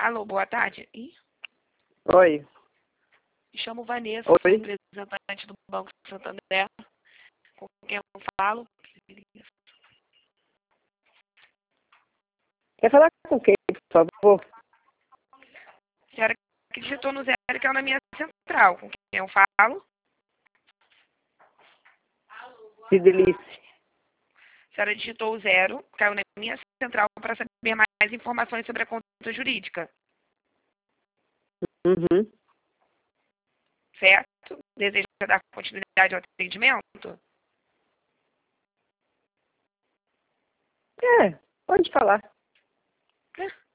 Alô, boa tarde. Oi. Me chamo Vanessa, Oi. sou representante do Banco Santander. Com quem eu falo? Quer falar com quem, por favor? A senhora que digitou no zero, que é na minha central. Com quem eu falo? Cidelice. A senhora digitou o zero, caiu na minha central para saber mais informações sobre a conta jurídica. Uhum. Certo? Deseja dar continuidade ao atendimento? Pode falar.